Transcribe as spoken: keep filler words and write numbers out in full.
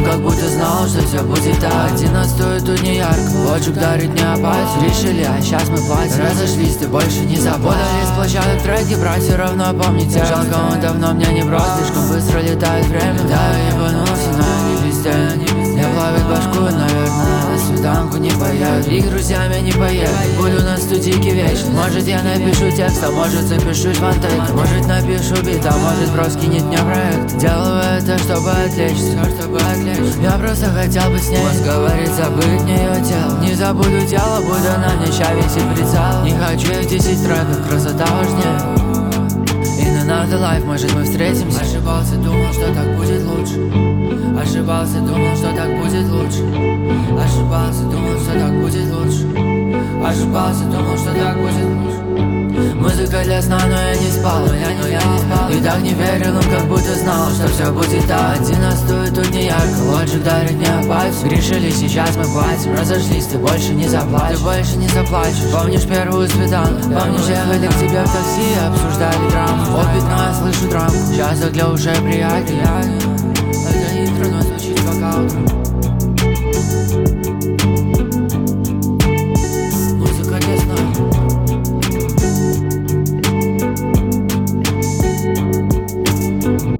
верил, как будто знал, что все будет так. Одиннадцатую тут не ярко, лоджик дарит мне апатию. Решили, а сейчас мы платим. Разошлись, ты больше не заплатишь. Удали с площадок треки, брать все равно помните. Жалко, он давно мне не брос, слишком быстро летает время. Да, я ебанулся, но они везде, они везде. Я плавит башку, наверное, на свиданку не поеду. И друзьями не поеду, буду на студийке вечно. Может я напишу текст, а может запишусь в антейк. Может напишу бит, а может просто кинет мне проект. Делаю это, чтобы отвлечься, чтобы отвлечься. Я просто хотел быть с ней. Мозг говорит забыть мне ее тело. Не забуду тело, буду на мне ща висит прицел. Не хочу я в десять треков, красота важнее. In another life, может мы встретимся. Ошибался, думал, что так будет лучше. Ошибался, думал, что так будет лучше. Ошибался, думал, что так будет лучше. Ошибался, думал, что так будет лучше. Музыка для сна, но я не спал, но я, но я не спал. И так не верил, но как будто знал, что все будет так. Одиннадцатую тут не ярко, лоджик дарит мне апатию. Грешили, сейчас мы платим. Разошлись, ты больше не заплатишь. Ты больше не заплачешь. Помнишь первую свиданку? Помнишь, ехали к тебе в такси и обсуждали драму. Опытно я слышу драму. Сейчас для уже приятель. Это интро, но звучит пока утром.